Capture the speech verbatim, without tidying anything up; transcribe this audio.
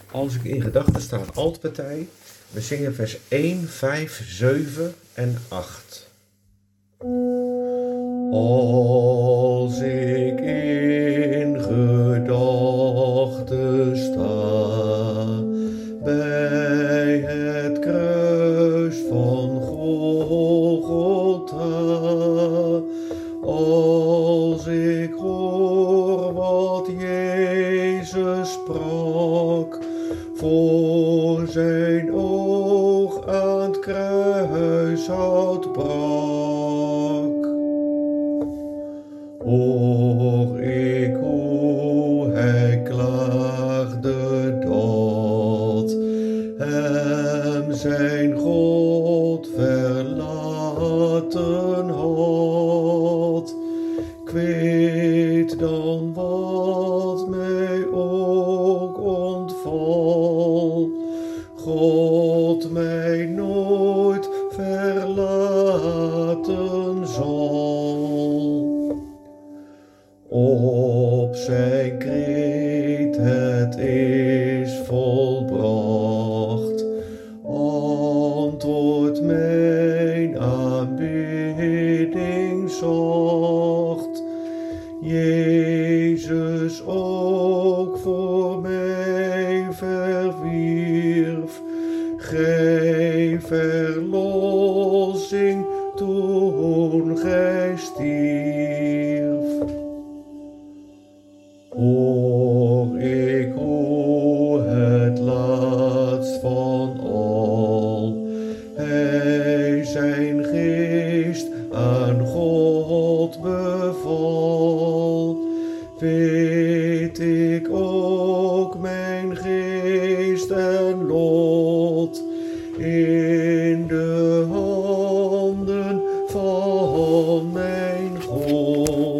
Als ik in gedachten sta, altpartij. We zingen vers één, vijf, zeven en acht. Als ik in gedachten sta, bij het kruis van Golgotha, als ik hoor wat Jezus sprak, voor zijn oog aan het kruishout brak. Hoor ik hoe hij klaagde dat hem zijn God verlaten had. Ik weet dan wat mij ook ontval, God mij nooit verlaten zal. Op zijn kreet, het is volbracht, antwoordt mijn aanbidding zacht. Jezus ook voor mij verwierf, gij verlossing toen gij stierf. Hoor ik hoe het laatst van al hij zijn geest aan God beval, weet ik ook mijn geest en lot in de handen van mijn God.